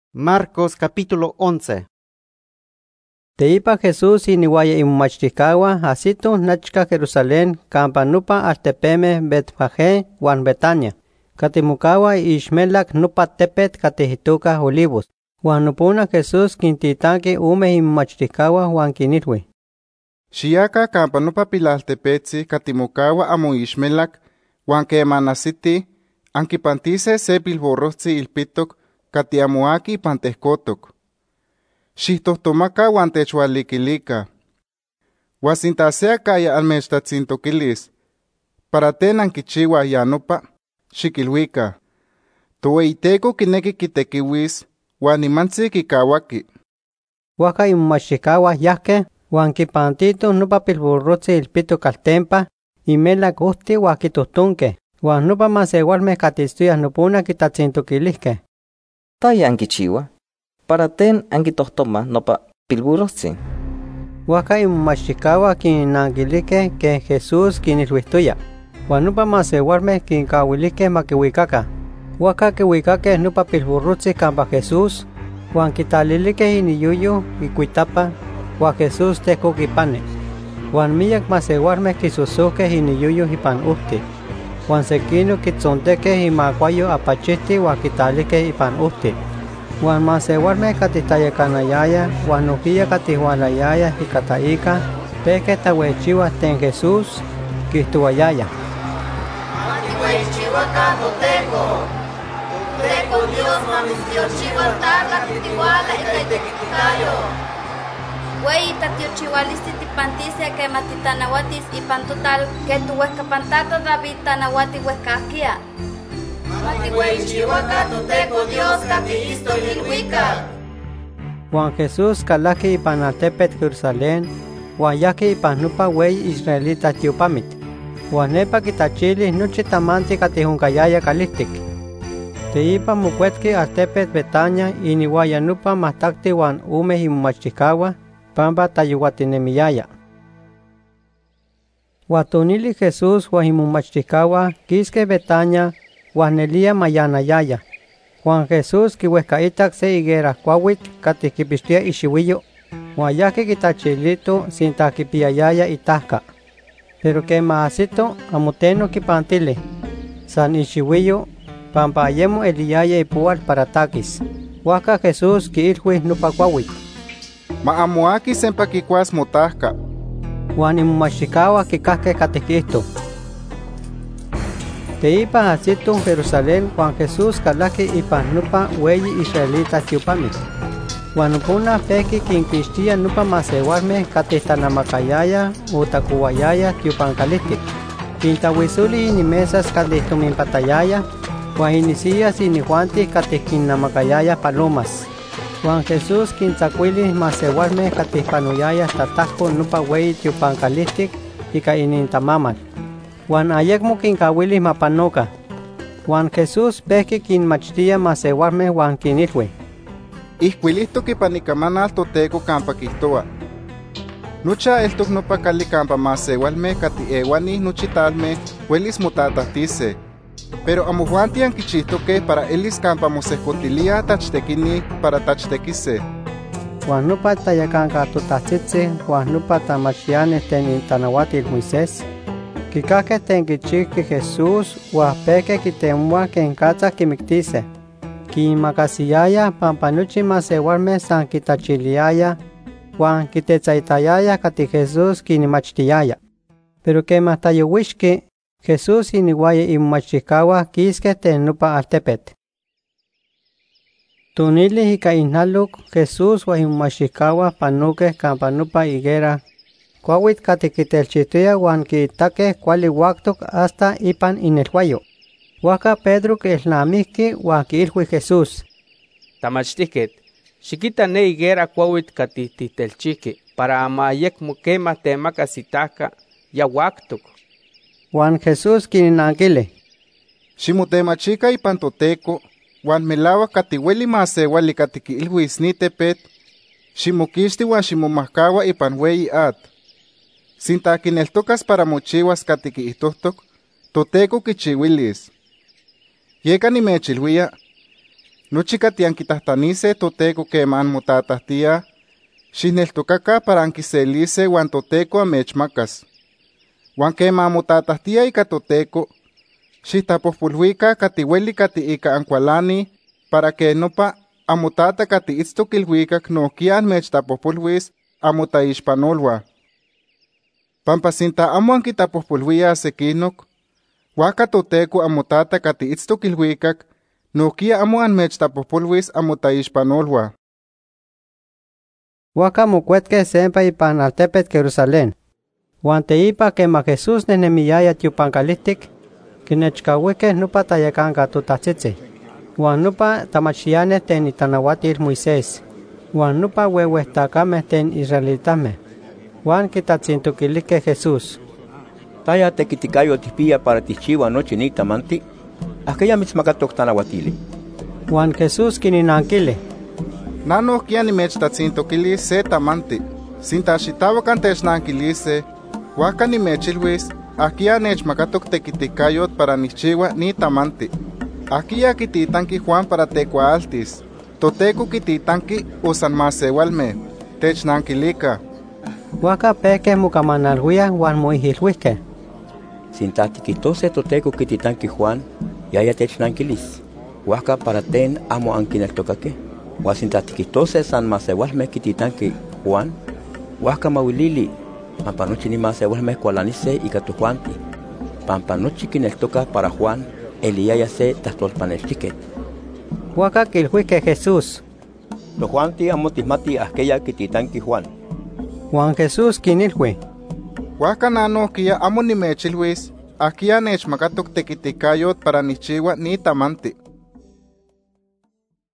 Marcos capítulo 11. Teipa Jesús iniuaya imomachticaua asito nachca Jerusalén campa nupa altepeme Betfagé huan Betania. Katimucaua ixmelac nupa tepet katihituca Olivos. Huan nupuna Jesús quintitanqui ume imomachticaua huan quinilhui. Xiaca campa nupa pilaltepetzi katimucaua amo ixmelac huan kemanasiti anquipantise se pilborrohtzi ilpitok katiamuaki pantehcotoc. Xihtohtomaca huan techualiquilica. Huasintasea caya almechtatzintoquilis. Para ten anquichiua ya nopa, xiquilhuica. Toweiteco quinequi quitequiuis, huan nimantzi quicauaqui. Huaca imomachticaua yahque, huan quipantito nupa pilborrohtzi ilpitok altempa, imelac uhti huan quitohtonque, huan nupa maseualmeh catistuiah nupuna quitatzintoquilihque. Taya anquichiua, para ten anquitohtoma nopa pilburrohtzi. Huaca imomachticaua quinnanquilique que Jesús quinilhuihtoya, huan nupa maseualmeh quincauilihque maquiuicaca. Huaca quiuicaque nupa pilburrohtzi campa Jesús, huan quitalilique iniyuyo icuitapa, huan Jesús tehcoc ipani. Huan miyac maseualmeh quisosohqueh iniyuyo ipan uhti, huan sequino quitzontequeh imacuayo apachihti huan quitaliqueh ipan uhti. Huan maseualmeh catihtayacanayaya huan nohquia catihualayaya icataica, pehque tahuechiuah ten Jesús, quihtuayaya. Matihuechiuaca Toteco, Toteco Dios mamitztiochiualtaca titihuala ica itequiticayo. Güey, tatiochihualisti tipantise que matitanahuatis ipan total que tu huescapantata David tanahuati huescasquia. Matihuechiuaca Toteco Dios catiisto ilhuica. Huan Jesús calaqui ipan altepet Jerusalén, huan yahqui ipan nupa güey israelita tiopamit. Huan nepa quitachili nochi tamanti catihuncayaya calihtic. Teipa mocuetqui altepet Betania iniuaya nupa mahtacti huan ume imomachticaua, pampa tayuatinemiyaya. Huan tonili Jesús huan imomachticaua quisque Betania huan nelia mayanayaya. Huan Jesús quihuehcaitac se higuera cuauitl catih quipixtia ixiuiyo, huan yahqui quitachilito sinta quipiyayaya itahca. Pero quema asito amo teno quipantili, san ixiuiyo, pampa ayemo eliyaya ipoual para taquis. Huaca Jesús quiilhui nupa cuauitl. Maamoaki sempa quicuas motahca. Huan imomachticaua quicahque catih quihto. Teipa asito Jerusalén huan Jesús calaqui ipan nupa ueyi israelita tiopamit. Huan nupuna pehqui quinquixtia nupa maseualmeh catih tanamacayaya o tacuayaya tiopancalihtic. Quintahuisuli inimesas catih tominpatayaya, huan inisiyas inihuantih catih quinnamacayaya palomas. Huan Jesús quintzacuilis maseualmeh catih panoyaya tatahco nupa ueyi tiopancalihtic ica inintamamal. Huan ayecmo quincauilis mapanoca. Huan Jesús pehqui quinmachtia maseualmeh huan quinilhui. Ihcuilihtoc ipan icamanal Toteco campa quihtoa. Nucha eltoc nopa cali campa maseualmeh catieuanih nochitalmeh huelis motatahtiseh. Pero amohuanti anquichihtoqueh para elis campa mosehcotilia tachtequini para tachtequiseh. Huan nupa tayacanca totahtzitzi huan nupa tamachtianeh ten intanauatil Moisés, quicahque ten quichihqui Jesús huan pehque quitemoa quen catzah quimictiseh. Quinmacasiyaya pampa nochi maseualmeh san quitachiliaya huan quitetzaitayaya catih Jesús quinmachtiaya. Pero quemah tayouixqui, Jesús iniuaya imomachticaua quisque ten nupa altepet. Tonili ica ihnaloc Jesús huan imomachticaua panoqueh campa nupa higuera cuauitl catih quitelchihtoya huan quiitaqueh cuali huactoc hasta ipan inelhuayo. Huaca Pedro quielnamihqui huan quiilhui Jesús. Tamachtihquetl, xiquita ne higuera cuauitl catih titelchihqui para amo ayecmo quema temacas itahca ya huactoc. Huan Jesús quinnanquili. Ximotemachica ipan Toteco, huan melauac catihueli maseuali catih quiilhuis nitepet, ximoquixti huan ximomahcaua ipan ueyi atl. Sinta quineltocas para mochiuas catih quihtohtoc, Toteco quichiuilis. Yeca nimechilhuia, Nochi tianquitahtanise toteco quema anmotatahtia, xineltocaca para anquiselise huan toteco amechmacas. Huan quema anmotatahtia ica toteco, xitapojpolhuica catihueli cati ica ancualani, para que nopa amotata cati itztoc ilhuicac nohquia anmechtapojpolhuis amotaixpanolua. Pampa sinta amo anquitapojpolhuia sequinoc, huaca toteco amotata cati itztoc ilhuicac, nohquia amo anmechtapojpolhuis amotaixpanolua. Huaca mocuetque sempa ipan altepet Jerusalén. Huan teipa quema Jesús nenemiyaya tiopancalihtic, quinechcahuique nupa tayacanca totahtzitzi. Huan nupa tamachianeh ten itanauatil Moisés. Huan nupa huehuehtacameh ten israelitameh. Huan quitatzintoquilique Jesús. Taya tequiticayo tipia para tichiwa nochi ni tamanti, aquella mitzmacatoc tanauatili. Huan Jesús quininanquili. Nanohquia nimechtatzintoquilis se tamanti. Sinta xitahuacan technanquilise, huaca nimechilhuis, aquia nechmacatoc tequiticayot para nichiwa ni tamanti. Aquia quititanqui Juan para tecuaaltis. Toteco quititanqui usan masewalme. Technanquilica. Huaca peque mucamanalhuia huan moihilhuisque. Sinta tiquitose toteco quititanqui Juan, yaya technanquilis. Huaca para ten amo anquineltocaque. Huan sinta tiquitose san masewalme quititanqui Juan, huaca mawilili, pampa nochi ni masewalme cualanise ica tu Juanti. Pampa nochi quineltoca para Juan, Eliyaya se tahtolpaneltiquet. Huaca quilhuisque Jesús. Lo Juanti amo tismati aquella quititanqui Juan. Juan Jesús quinilhui. Huaca nanohquia amo nimechilhuis, aquia nechmacatoc tequiticayot para nichiwa ni tamanti.